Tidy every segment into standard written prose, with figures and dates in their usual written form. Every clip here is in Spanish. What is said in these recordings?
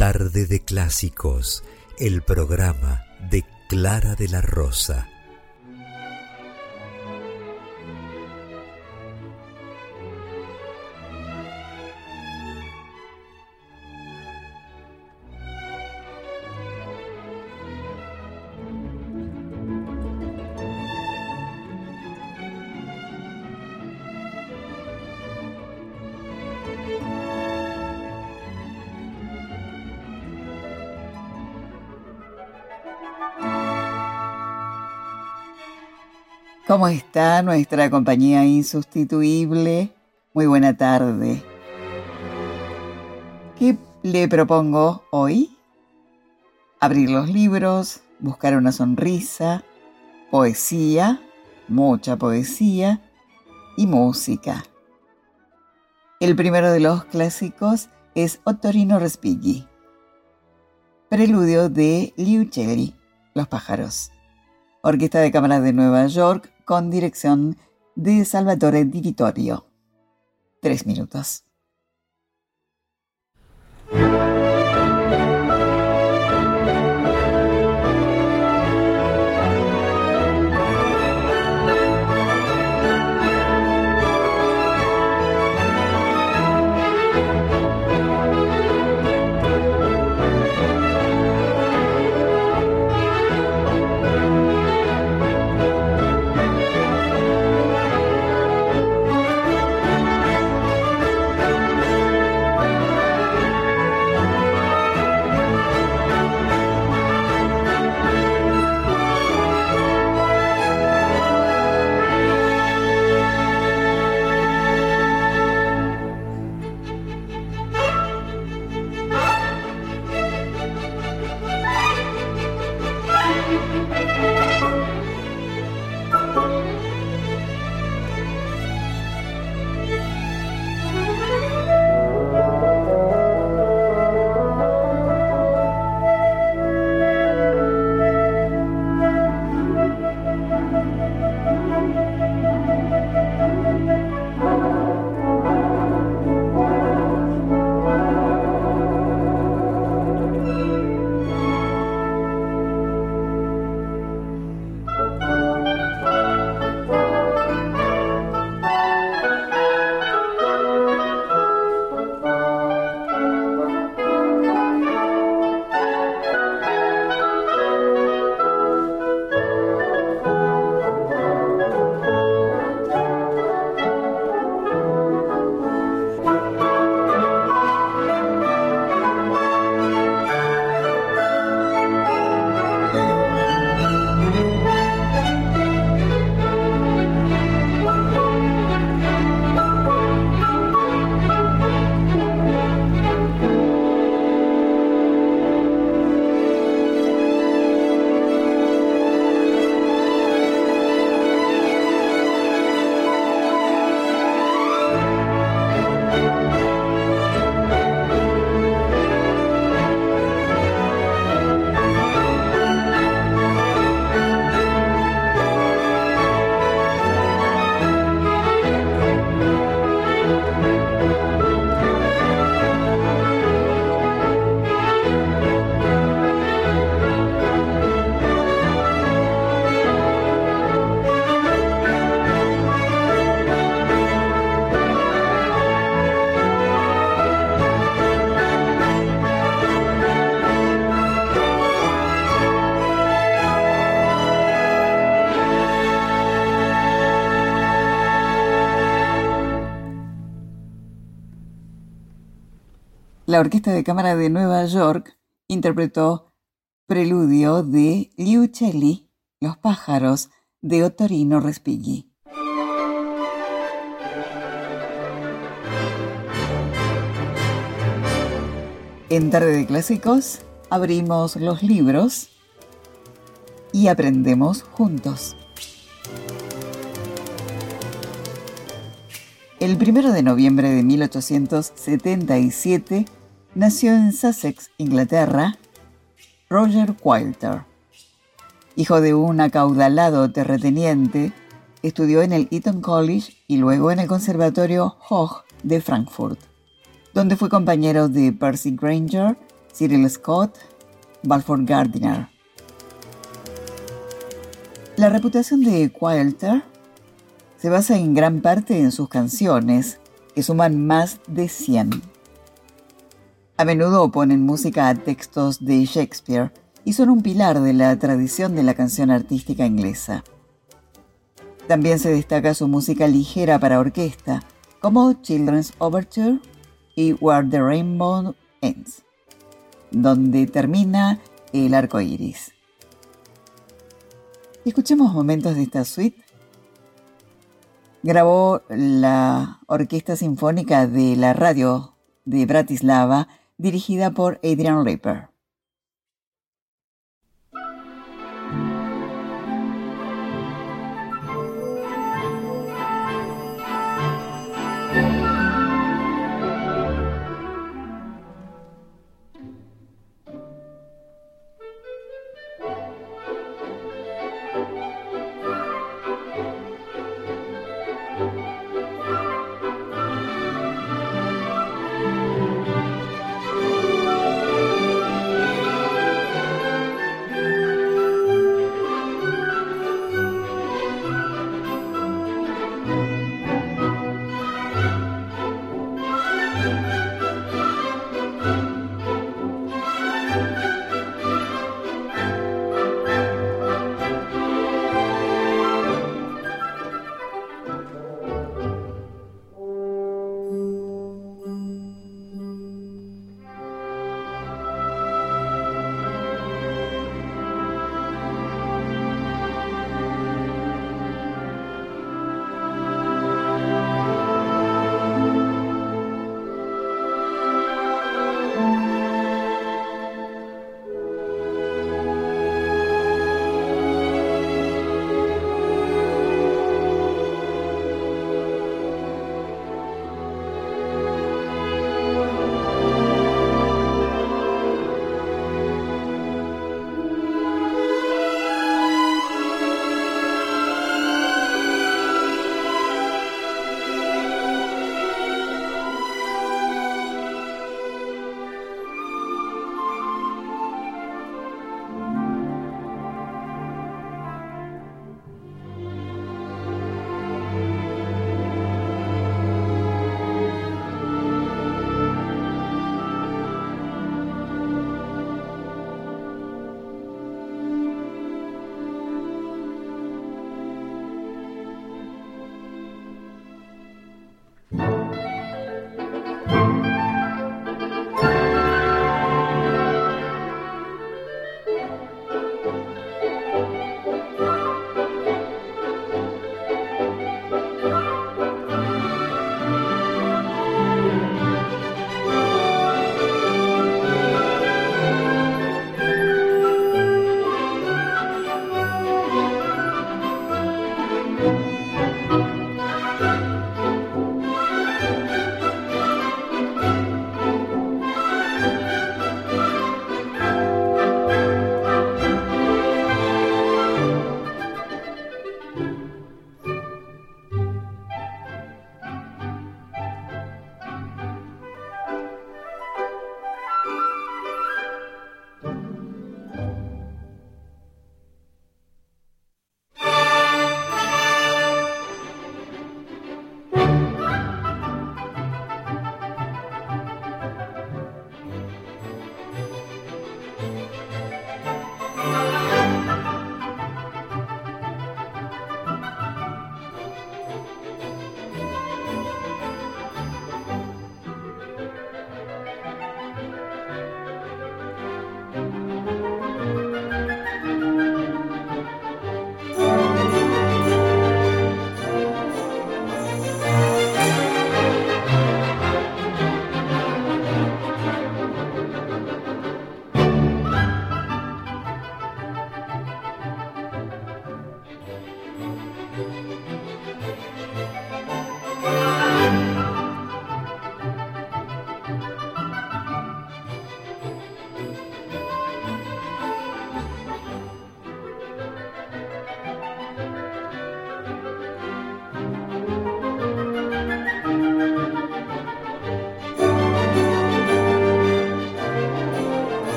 Tarde de Clásicos, el programa de Clara de la Rosa. ¿Cómo está nuestra compañía insustituible? Muy buena tarde. ¿Qué le propongo hoy? Abrir los libros, buscar una sonrisa, poesía, mucha poesía y música. El primero de los clásicos es Ottorino Respighi, preludio de Liu Celli, Los pájaros. Orquesta de Cámara de Nueva York con dirección de Salvatore Di Vittorio. 3 minutos. La Orquesta de Cámara de Nueva York interpretó preludio de Liu Celli, Los pájaros, de Ottorino Respighi. En Tarde de Clásicos abrimos los libros y aprendemos juntos. El 1 de noviembre de 1877 nació en Sussex, Inglaterra, Roger Quilter. Hijo de un acaudalado terrateniente, estudió en el Eton College y luego en el Conservatorio Hoch de Frankfurt, donde fue compañero de Percy Grainger Cyril Scott, Balfour Gardiner. La reputación de Quilter se basa en gran parte en sus canciones, que suman más de 100. A menudo ponen música a textos de Shakespeare y son un pilar de la tradición de la canción artística inglesa. También se destaca su música ligera para orquesta, como Children's Overture y Where the Rainbow Ends, donde termina el arco iris. Escuchemos momentos de esta suite. Grabó la Orquesta Sinfónica de la Radio de Bratislava, dirigida por Adrian Ripper.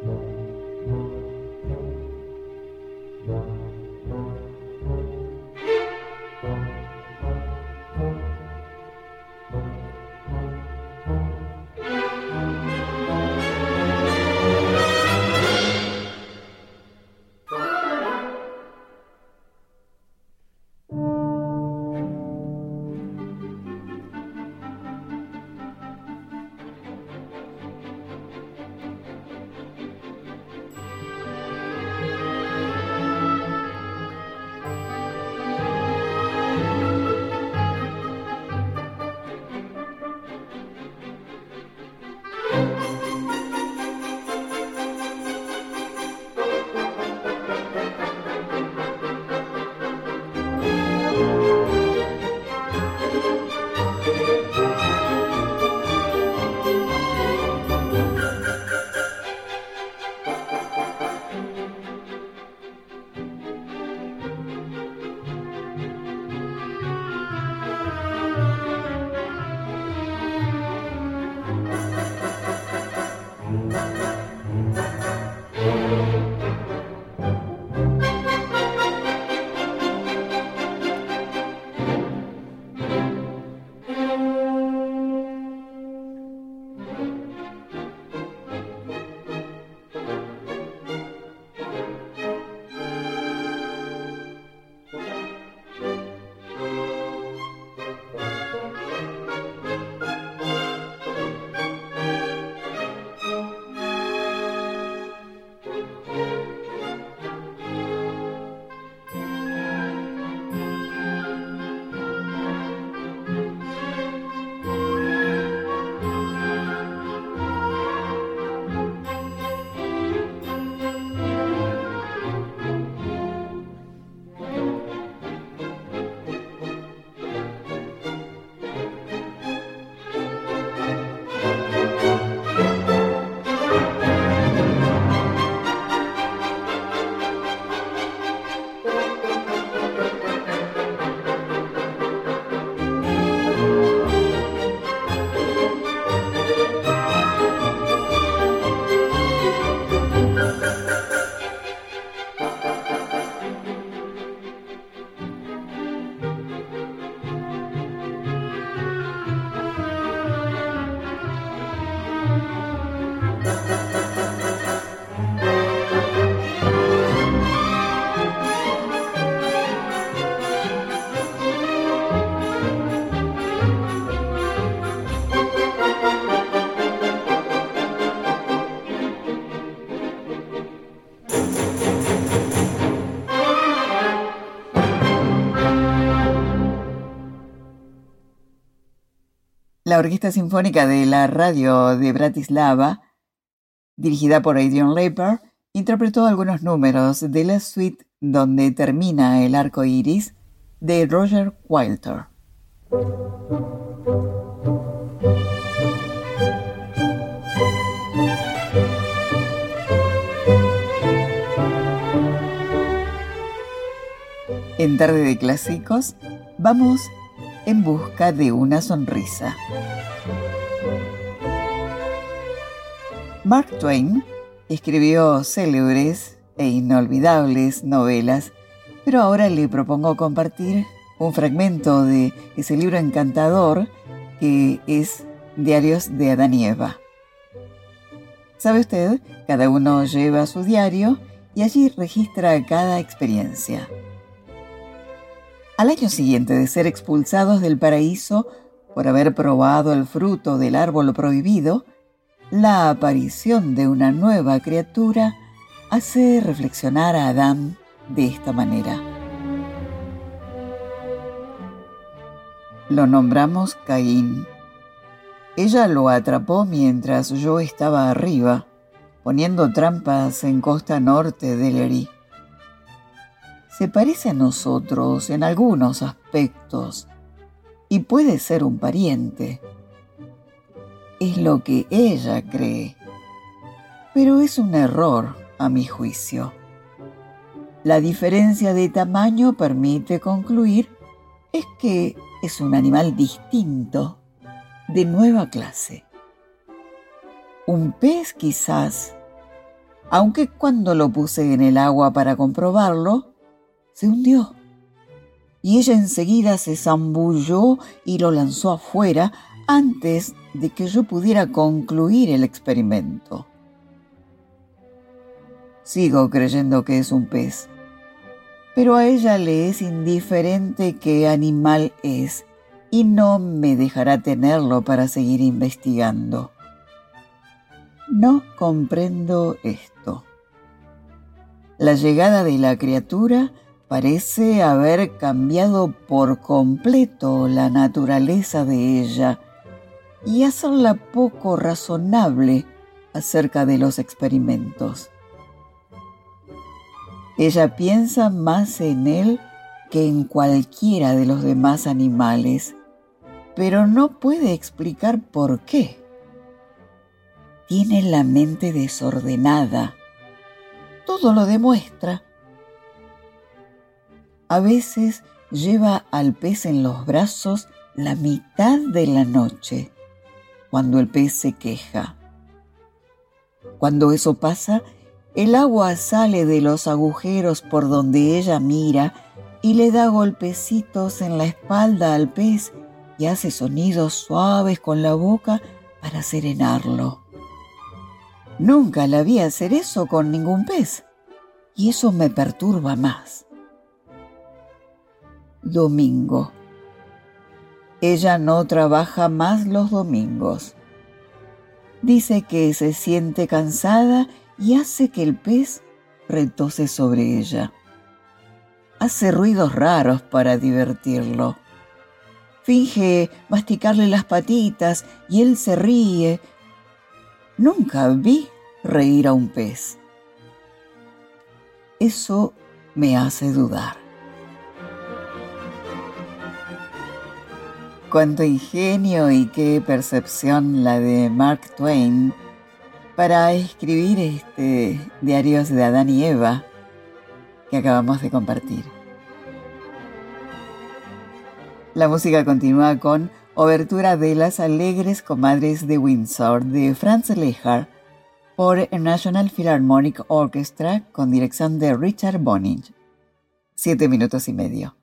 La Orquesta Sinfónica de la Radio de Bratislava, dirigida por Adrian Leper, interpretó algunos números de la suite Donde termina el arco iris de Roger Walter. En Tarde de Clásicos, vamos en busca de una sonrisa. Mark Twain escribió célebres e inolvidables novelas, pero ahora le propongo compartir un fragmento de ese libro encantador que es Diarios de Adán y Eva. ¿Sabe usted? Cada uno lleva su diario y allí registra cada experiencia. Al año siguiente de ser expulsados del paraíso por haber probado el fruto del árbol prohibido, la aparición de una nueva criatura hace reflexionar a Adán de esta manera. Lo nombramos Caín. Ella lo atrapó mientras yo estaba arriba, poniendo trampas en costa norte del Erí. Se parece a nosotros en algunos aspectos y puede ser un pariente. Es lo que ella cree, pero es un error a mi juicio. La diferencia de tamaño permite concluir es que es un animal distinto, de nueva clase. Un pez quizás, aunque cuando lo puse en el agua para comprobarlo, se hundió. Y ella enseguida se zambulló y lo lanzó afuera antes de que yo pudiera concluir el experimento. Sigo creyendo que es un pez, pero a ella le es indiferente qué animal es y no me dejará tenerlo para seguir investigando. No comprendo esto. La llegada de la criatura parece haber cambiado por completo la naturaleza de ella y hacerla poco razonable acerca de los experimentos. Ella piensa más en él que en cualquiera de los demás animales, pero no puede explicar por qué. Tiene la mente desordenada. Todo lo demuestra. A veces lleva al pez en los brazos la mitad de la noche, cuando el pez se queja. Cuando eso pasa, el agua sale de los agujeros por donde ella mira y le da golpecitos en la espalda al pez y hace sonidos suaves con la boca para serenarlo. Nunca la vi hacer eso con ningún pez, y eso me perturba más. Domingo. Ella no trabaja más los domingos. Dice que se siente cansada y hace que el pez retose sobre ella. Hace ruidos raros para divertirlo. Finge masticarle las patitas y él se ríe. Nunca vi reír a un pez. Eso me hace dudar. Cuánto ingenio y qué percepción la de Mark Twain para escribir Diarios de Adán y Eva que acabamos de compartir. La música continúa con Obertura de las Alegres Comadres de Windsor de Franz Lehár por el National Philharmonic Orchestra con dirección de Richard Boning. 7 minutos y medio.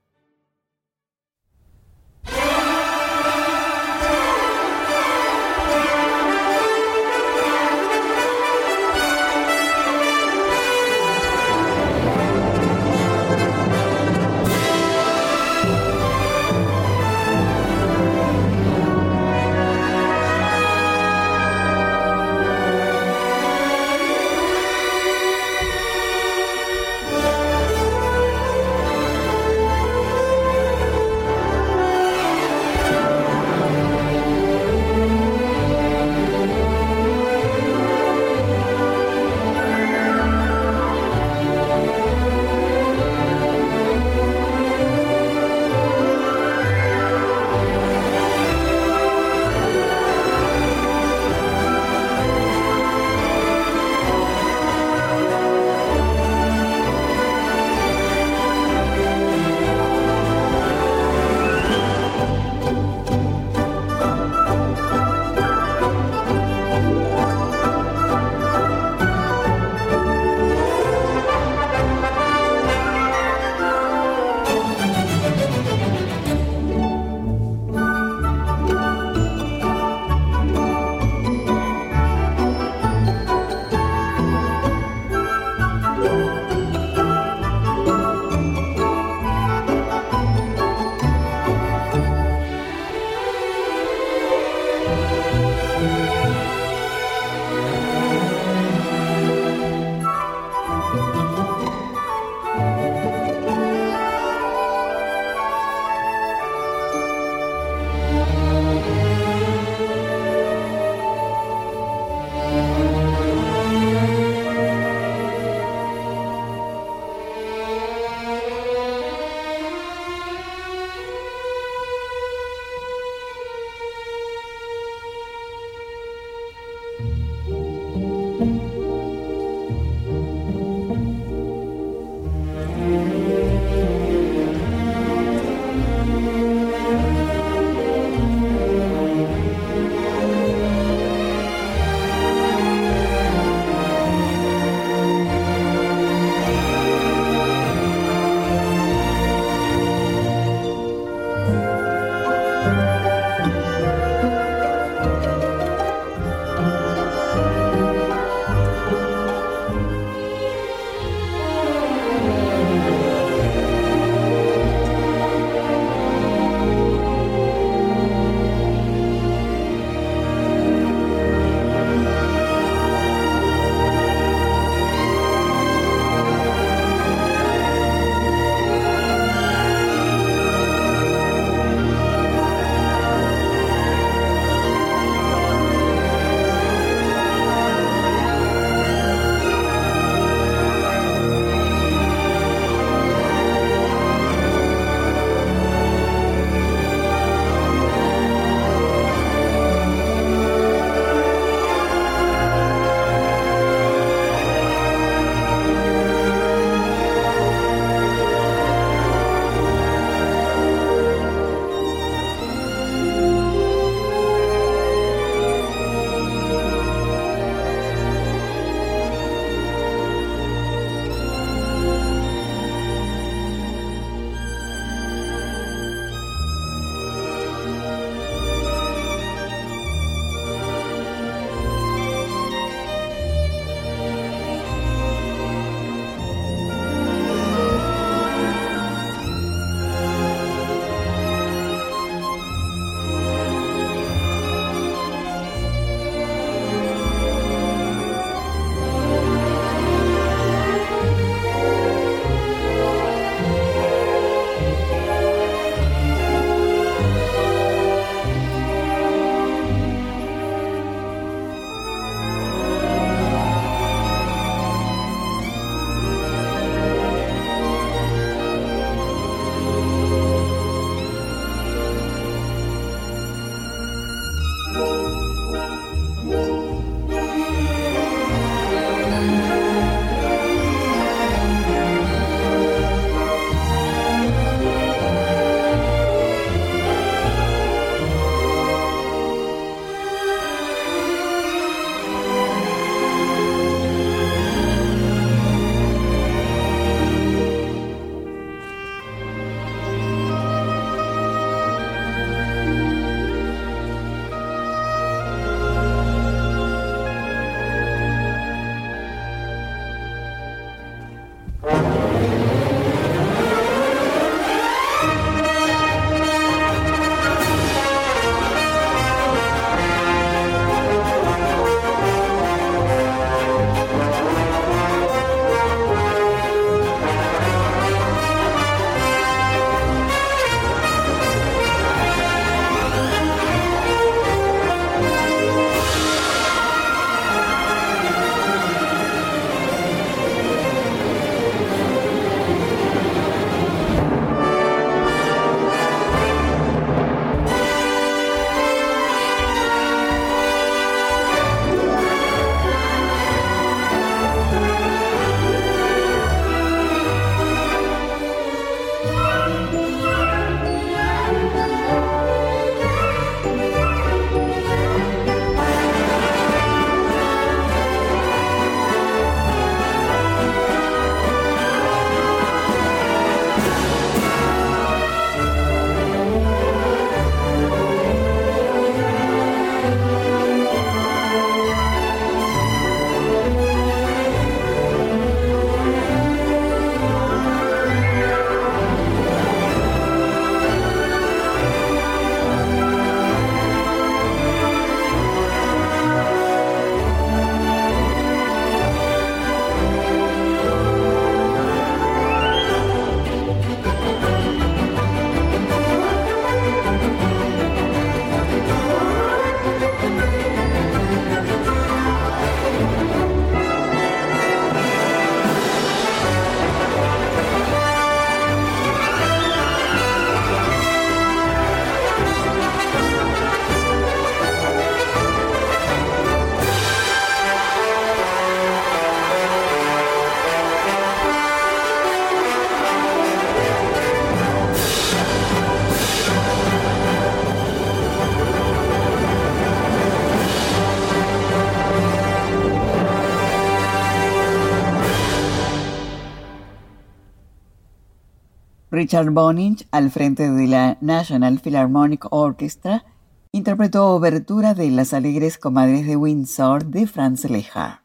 Richard Bonynge, al frente de la National Philharmonic Orchestra, interpretó obertura de Las Alegres Comadres de Windsor de Franz Lehár.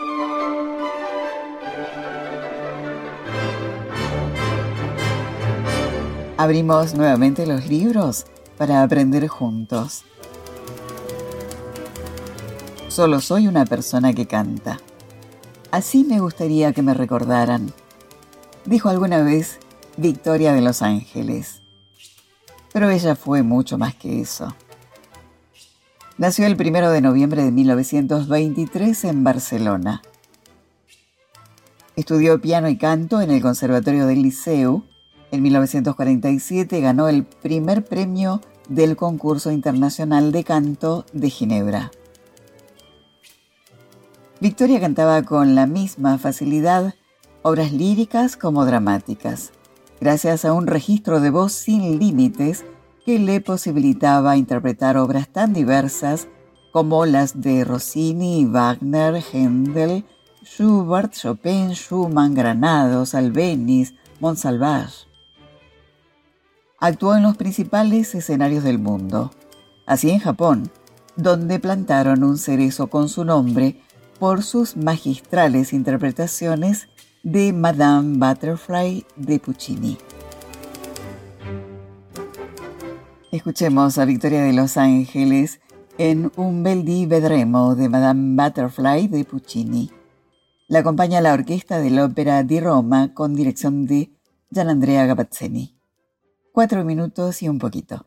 Abrimos nuevamente los libros para aprender juntos. Solo soy una persona que canta. Así me gustaría que me recordaran, dijo alguna vez Victoria de Los Ángeles. Pero ella fue mucho más que eso. Nació el 1 de noviembre de 1923 en Barcelona. Estudió piano y canto en el Conservatorio del Liceu. En 1947 ganó el primer premio del Concurso Internacional de Canto de Ginebra. Victoria cantaba con la misma facilidad obras líricas como dramáticas, gracias a un registro de voz sin límites que le posibilitaba interpretar obras tan diversas como las de Rossini, Wagner, Händel, Schubert, Chopin, Schumann, Granados, Albéniz, Montsalvage. Actuó en los principales escenarios del mundo, así en Japón, donde plantaron un cerezo con su nombre por sus magistrales interpretaciones de Madame Butterfly de Puccini. Escuchemos a Victoria de Los Ángeles en Un bel dì vedremo de Madame Butterfly de Puccini. La acompaña la orquesta de la Ópera di Roma con dirección de Gianandrea Gavazzeni. 4 minutos y un poquito.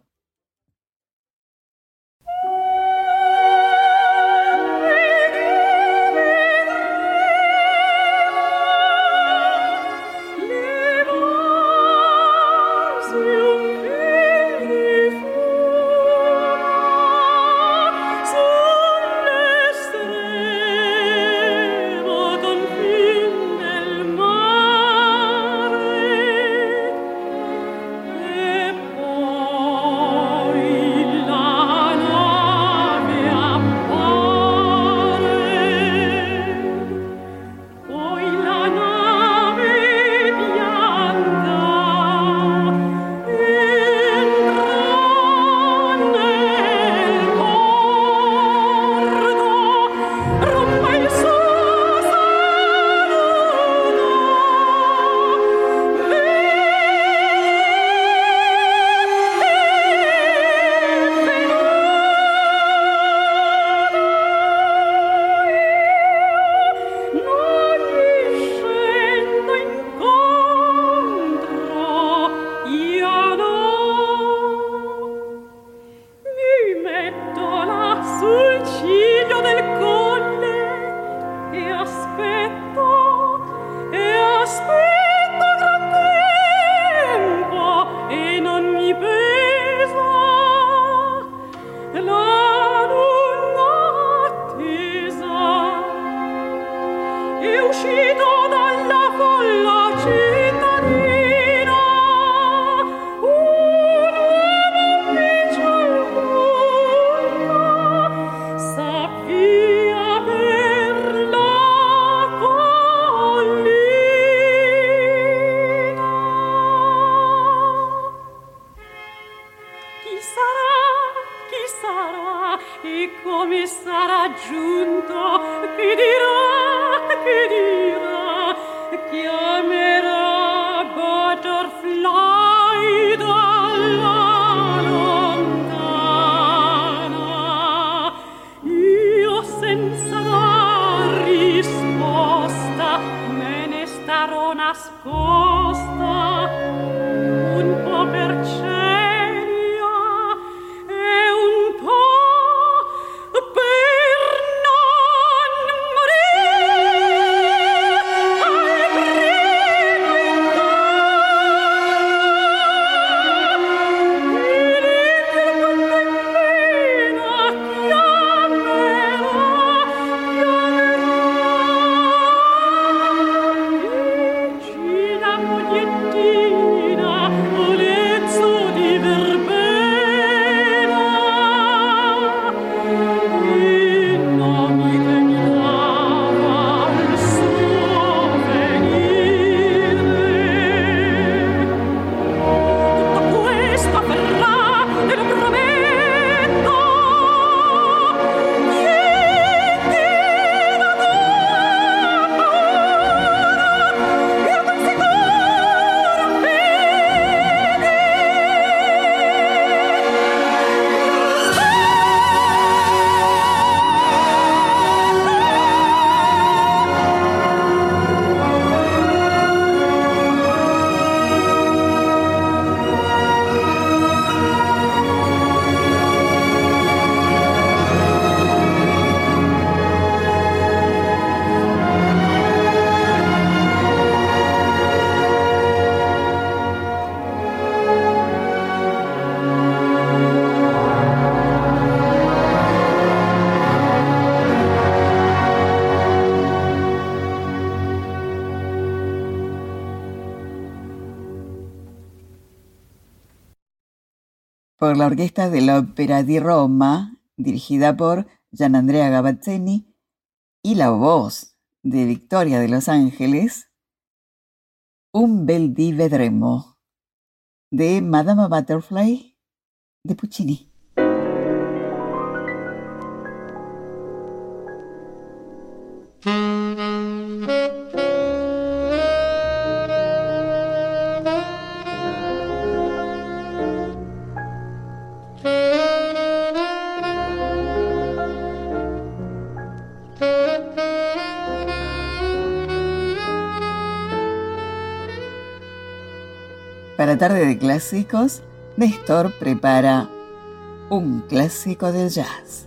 por la orquesta de la Ópera di Roma, dirigida por Gianandrea Gavazzeni, y la voz de Victoria de Los Ángeles, Un bel dì vedremo, de Madama Butterfly de Puccini. Para Tarde de Clásicos, Néstor prepara un clásico del jazz.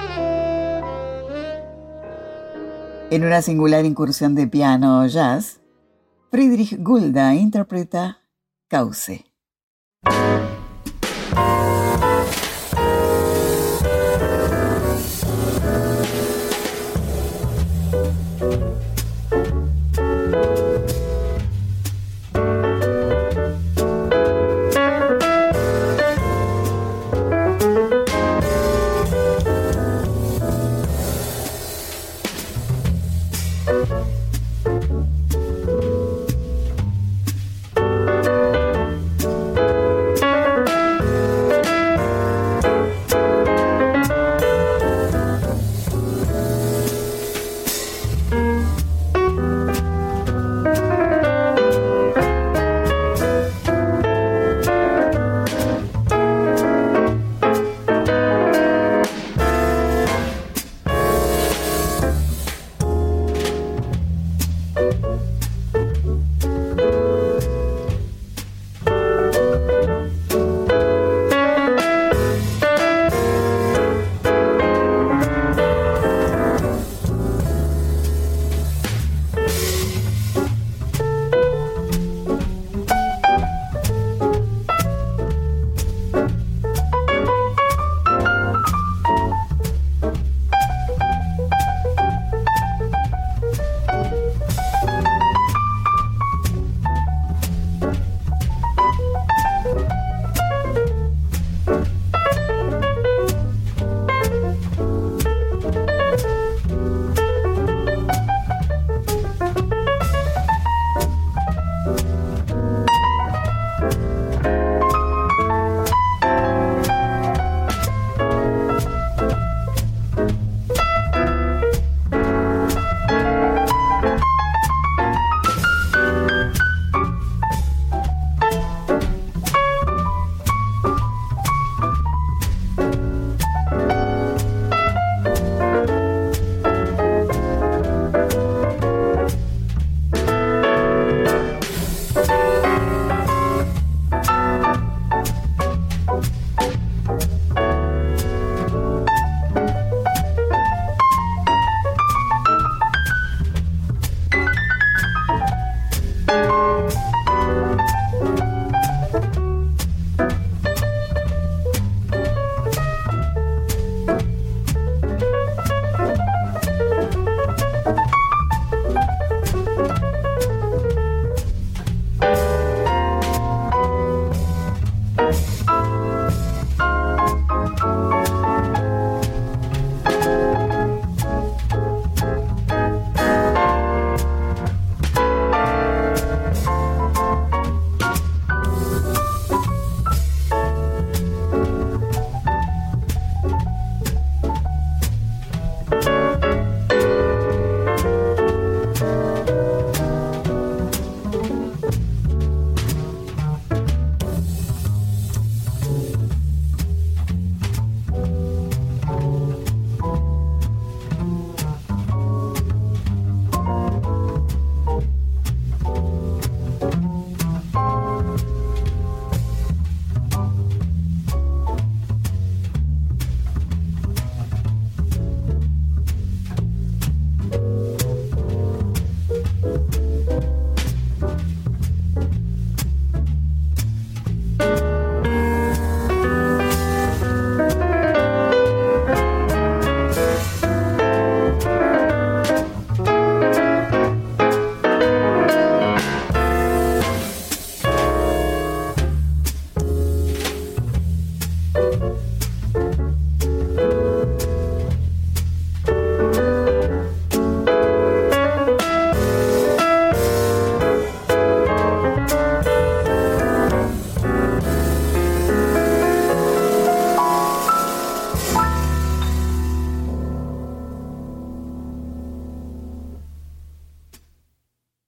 En una singular incursión de piano jazz, Friedrich Gulda interpreta Cauce.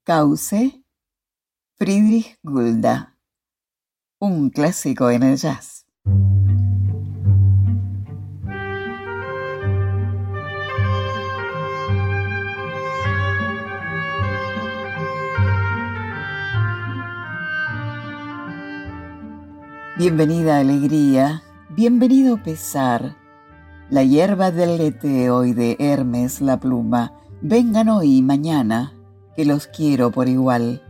Cauce, Friedrich Gulda, un clásico en el jazz. Bienvenida alegría, bienvenido pesar. La hierba del leteo y de Hermes la pluma, vengan hoy y mañana, que los quiero por igual.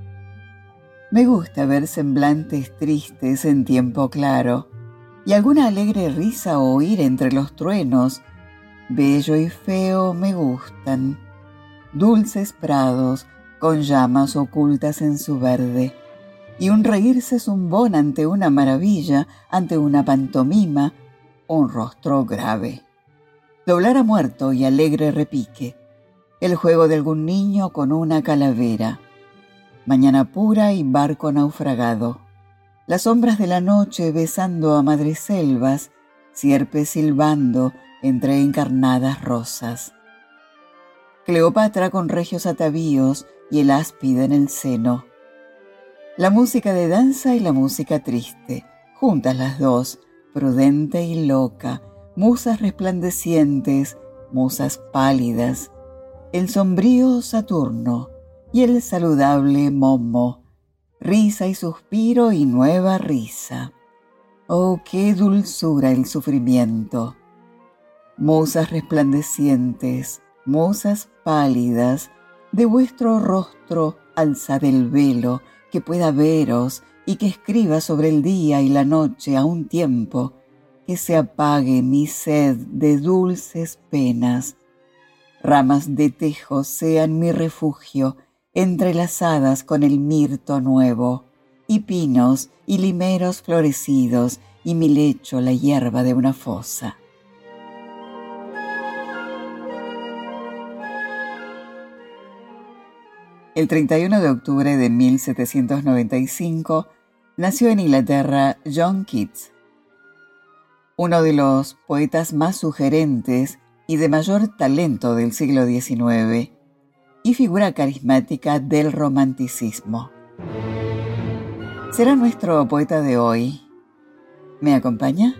Me gusta ver semblantes tristes en tiempo claro, y alguna alegre risa oír entre los truenos. Bello y feo me gustan, dulces prados con llamas ocultas en su verde, y un reírse zumbón ante una maravilla, ante una pantomima, un rostro grave. Doblar a muerto y alegre repique, el juego de algún niño con una calavera. Mañana pura y barco naufragado, las sombras de la noche besando a madreselvas, sierpes silbando entre encarnadas rosas. Cleopatra con regios atavíos y el áspide en el seno. La música de danza y la música triste, juntas las dos, prudente y loca, musas resplandecientes, musas pálidas, el sombrío Saturno y el saludable Momo, risa y suspiro y nueva risa. Oh, qué dulzura el sufrimiento. Musas resplandecientes, musas pálidas, de vuestro rostro alzad el velo, que pueda veros y que escriba sobre el día y la noche a un tiempo, que se apague mi sed de dulces penas. Ramas de tejo sean mi refugio, entrelazadas con el mirto nuevo, y pinos y limeros florecidos, y mi lecho la hierba de una fosa. El 31 de octubre de 1795 nació en Inglaterra John Keats, uno de los poetas más sugerentes y de mayor talento del siglo XIX y figura carismática del romanticismo. Será nuestro poeta de hoy. ¿Me acompaña?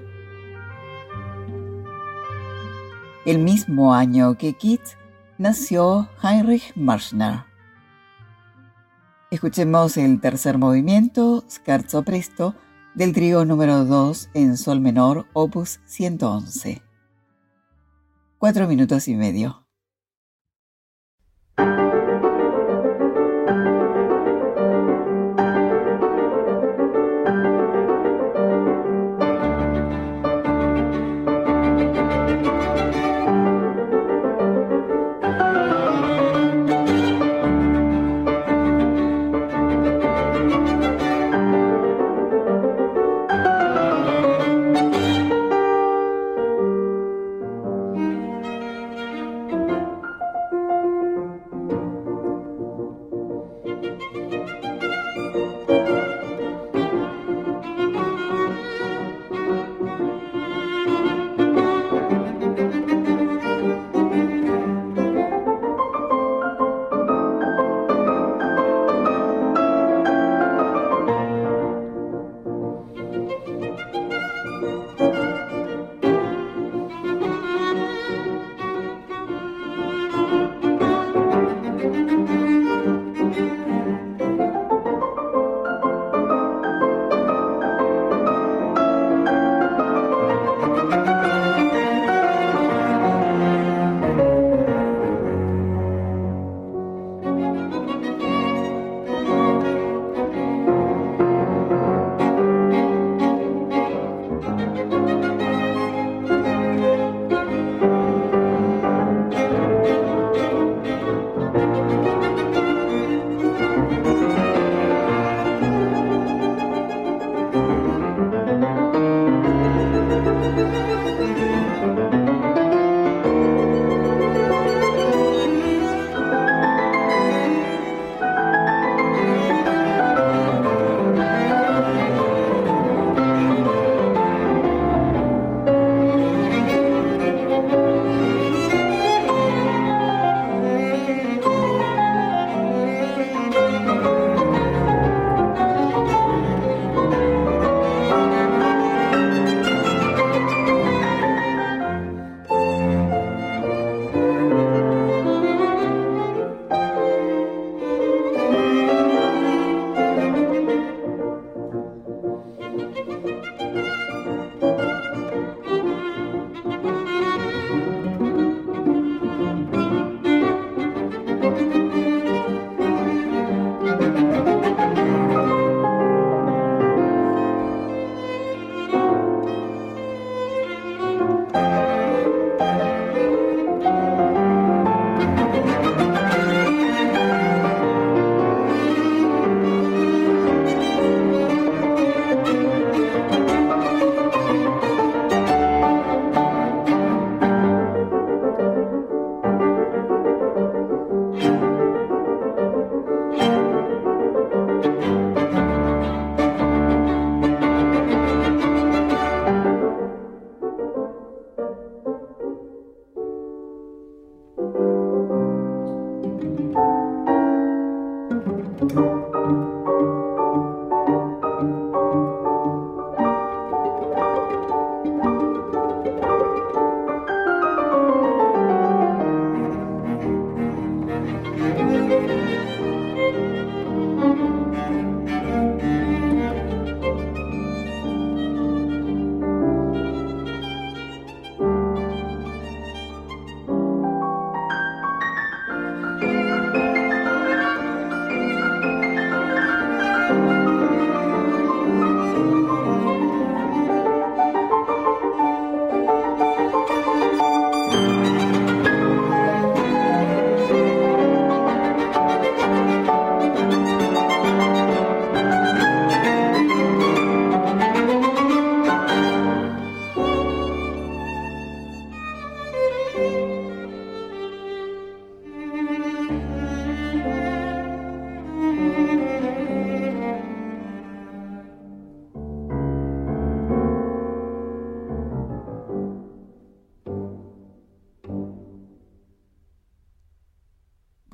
El mismo año que Keats nació Heinrich Marschner. Escuchemos el tercer movimiento, Scherzo presto, del trío número 2 en sol menor, opus 111. 4 minutos y medio.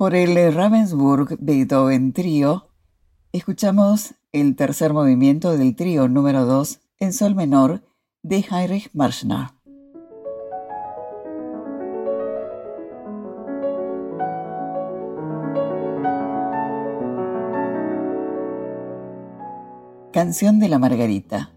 Por el Ravensburg Beethoven Trío, escuchamos el tercer movimiento del trío número 2 en sol menor de Heinrich Marschner. Canción de la Margarita.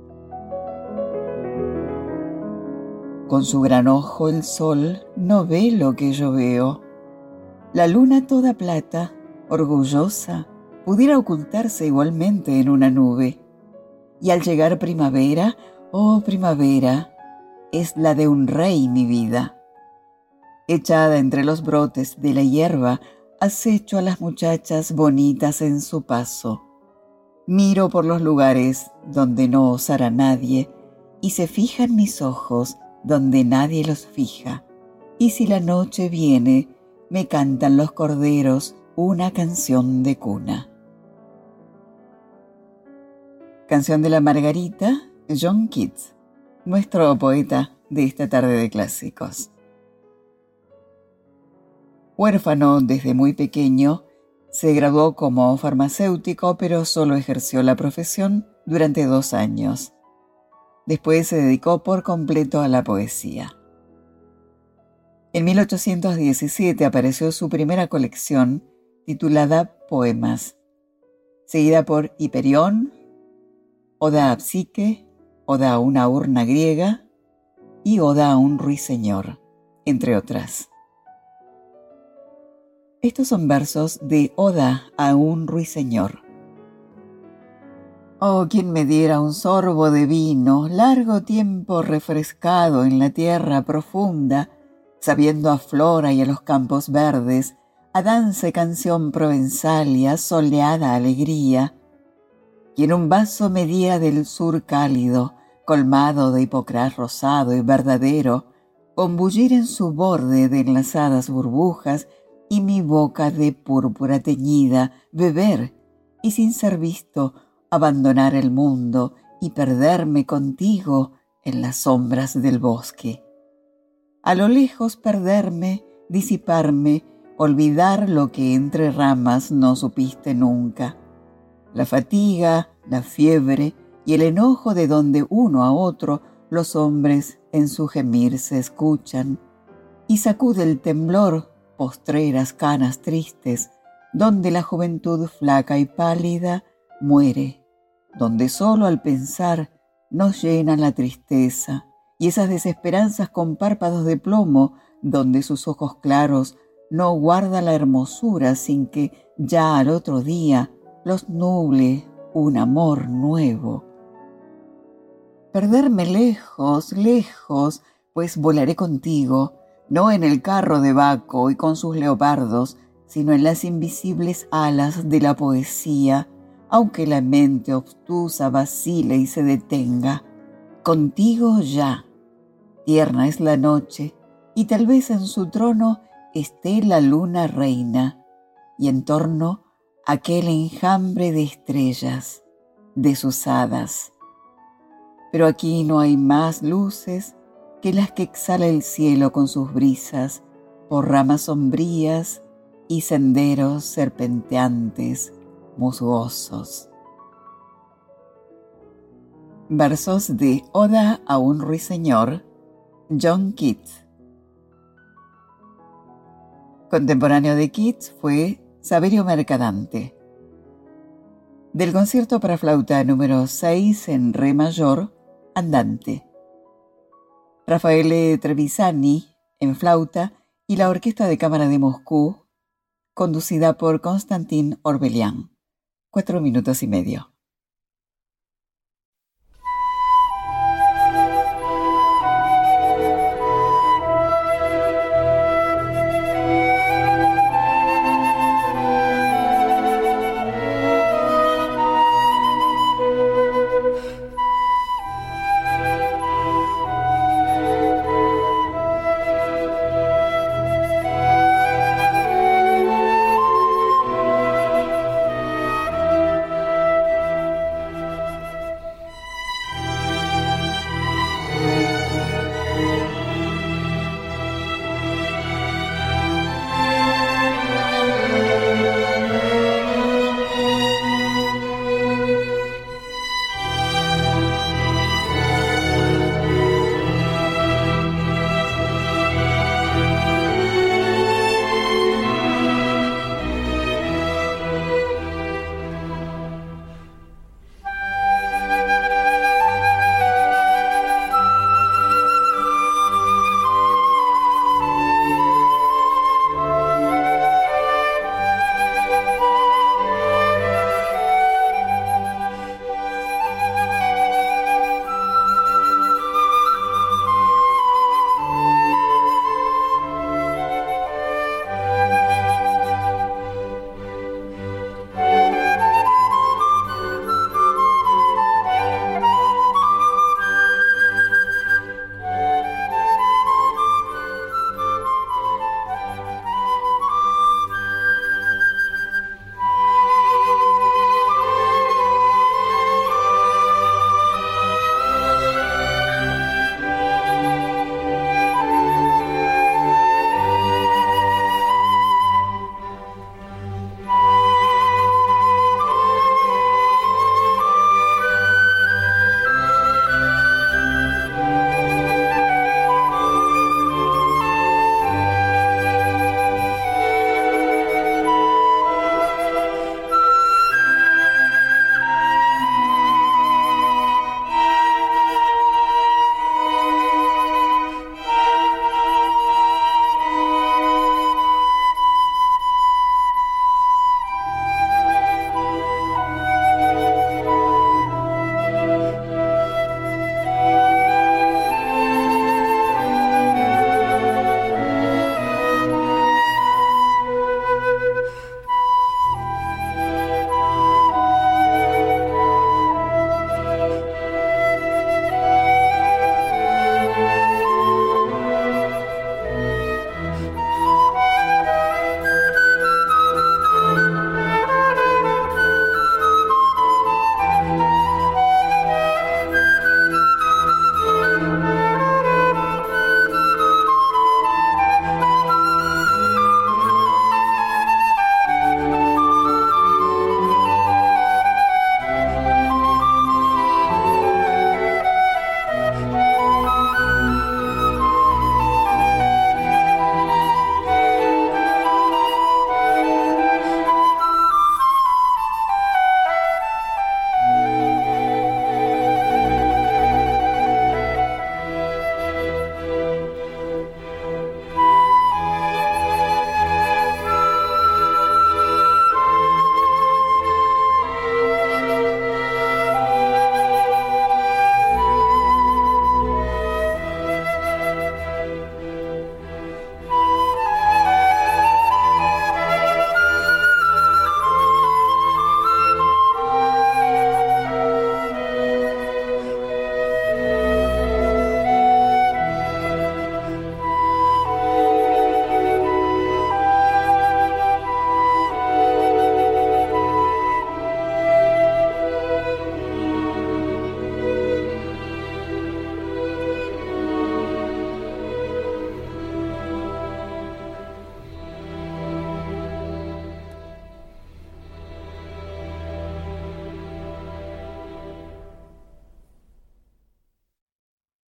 Con su gran ojo el sol no ve lo que yo veo. La luna toda plata, orgullosa, pudiera ocultarse igualmente en una nube. Y al llegar primavera, oh primavera, es la de un rey mi vida. Echada entre los brotes de la hierba, acecho a las muchachas bonitas en su paso. Miro por los lugares donde no osara nadie, y se fijan mis ojos donde nadie los fija. Y si la noche viene, me cantan los corderos una canción de cuna. Canción de la Margarita, John Keats, nuestro poeta de esta tarde de clásicos. Huérfano desde muy pequeño, se graduó como farmacéutico, pero solo ejerció la profesión durante 2 años. Después se dedicó por completo a la poesía. En 1817 apareció su primera colección titulada Poemas, seguida por Hiperión, Oda a Psique, Oda a una urna griega y Oda a un ruiseñor, entre otras. Estos son versos de Oda a un ruiseñor. Oh, quien me diera un sorbo de vino, largo tiempo refrescado en la tierra profunda, sabiendo a flora y a los campos verdes, a danza canción provenzal y a soleada alegría. Quien un vaso me diera del sur cálido, colmado de hipocrás rosado y verdadero, con bullir en su borde de enlazadas burbujas y mi boca de púrpura teñida, beber y sin ser visto, abandonar el mundo y perderme contigo en las sombras del bosque. A lo lejos perderme, disiparme, olvidar lo que entre ramas no supiste nunca. La fatiga, la fiebre y el enojo de donde uno a otro los hombres en su gemir se escuchan, y sacude el temblor postreras canas tristes, donde la juventud flaca y pálida muere, donde solo al pensar nos llena la tristeza, y esas desesperanzas con párpados de plomo, donde sus ojos claros no guarda la hermosura sin que ya al otro día los nuble un amor nuevo. Perderme lejos, lejos, pues volaré contigo, no en el carro de Baco y con sus leopardos, sino en las invisibles alas de la poesía, aunque la mente obtusa vacile y se detenga. Contigo ya. Tierna es la noche, y tal vez en su trono esté la luna reina, y en torno aquel enjambre de estrellas, de sus hadas. Pero aquí no hay más luces que las que exhala el cielo con sus brisas, por ramas sombrías y senderos serpenteantes, musgosos. Versos de Oda a un ruiseñor, John Keats. Contemporáneo de Keats fue Saverio Mercadante. Del concierto para flauta número 6 en re mayor, Andante. Raffaele Trevisani en flauta y la Orquesta de Cámara de Moscú, conducida por Konstantin Orbelian. 4 minutos y medio.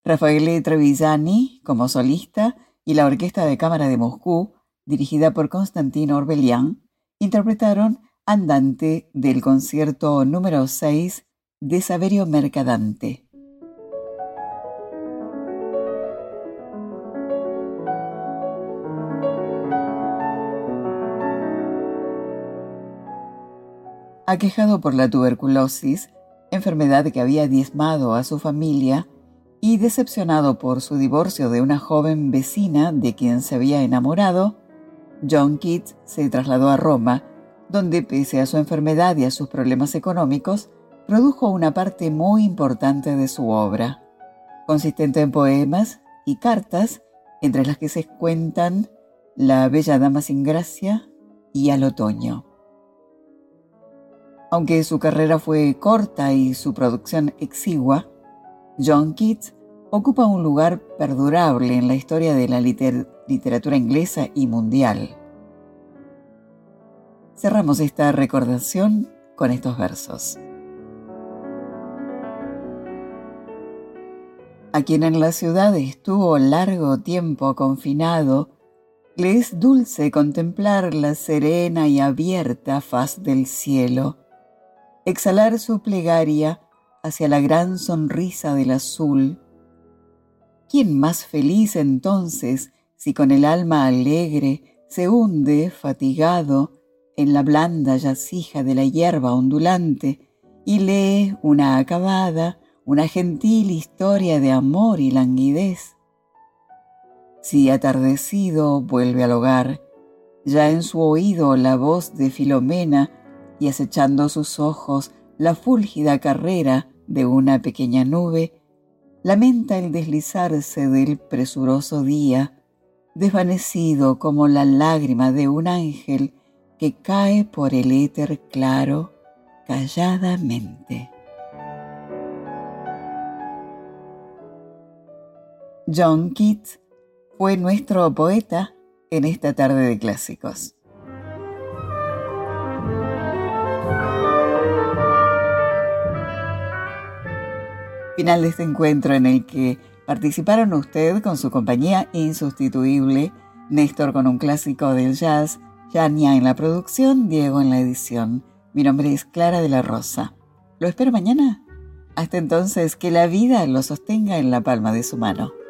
Raffaele Trevisani como solista y la Orquesta de Cámara de Moscú, dirigida por Konstantin Orbelian, interpretaron Andante del concierto número 6 de Saverio Mercadante. Aquejado por la tuberculosis, enfermedad que había diezmado a su familia, y decepcionado por su divorcio de una joven vecina de quien se había enamorado, John Keats se trasladó a Roma, donde, pese a su enfermedad y a sus problemas económicos, produjo una parte muy importante de su obra, consistente en poemas y cartas, entre las que se cuentan La bella dama sin gracia y Al otoño. Aunque su carrera fue corta y su producción exigua, John Keats ocupa un lugar perdurable en la historia de la literatura inglesa y mundial. Cerramos esta recordación con estos versos. A quien en la ciudad estuvo largo tiempo confinado, le es dulce contemplar la serena y abierta faz del cielo, exhalar su plegaria hacia la gran sonrisa del azul. ¿Quién más feliz entonces si con el alma alegre se hunde fatigado en la blanda yacija de la hierba ondulante y lee una acabada, una gentil historia de amor y languidez? Si atardecido vuelve al hogar, ya en su oído la voz de Filomena y acechando sus ojos la fúlgida carrera de una pequeña nube, lamenta el deslizarse del presuroso día, desvanecido como la lágrima de un ángel que cae por el éter claro calladamente. John Keats fue nuestro poeta en esta tarde de clásicos. Final de este encuentro en el que participaron usted con su compañía insustituible, Néstor con un clásico del jazz, Yania en la producción, Diego en la edición. Mi nombre es Clara de la Rosa. ¿Lo espero mañana? Hasta entonces, que la vida lo sostenga en la palma de su mano.